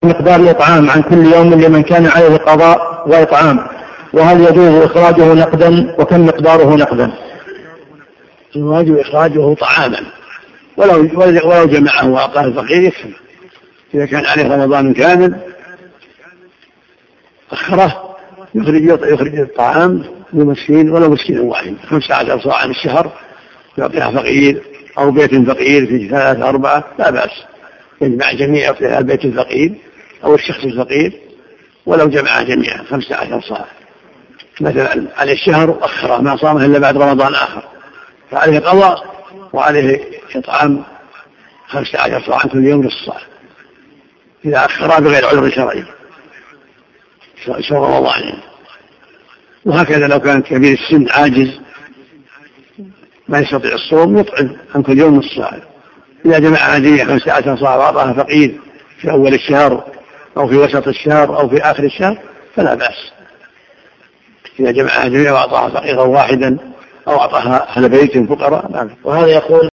مقدار الإطعام عن كل يوم لمن كان عليه قضاء وإطعام، وهل يجوز إخراجه نقدا وكم مقداره نقدا؟ الواجب إخراجه طعاما ولو جمعه وأعطاه الفقير يكفي. إذا كان عليه رمضان كامل أخره يخرج الطعام لمسكين ولو مسكين واحد 15 صاعا الشهر يعطيها فقير أو بيت فقير في 3 4 لا بأس، يجمع جميع يعطيها البيت الفقير أو الشخص الفقير ولو جمع جميعا 15 صاع مثلا عليه الشهر وأخره ما صامه إلا بعد رمضان آخر، فعليه قضاء وعليه إطعام 15 صاعا كل يوم نصف صاع إذا أخرها بغير عذر شرعي شهر رمضان. وهكذا لو كان كبير السن عاجز ما يستطيع الصوم يطعم عن كل يوم نصف صاع. إذا جمع جميع 15 صاع وأعطاها فقير في أول الشهر أو في وسط الشهر أو في آخر الشهر فلا بأس. إذا جمع جميع وأعطاها فقيرا واحدا أو أعطاها أهل بيت فقراء. وهذا يقول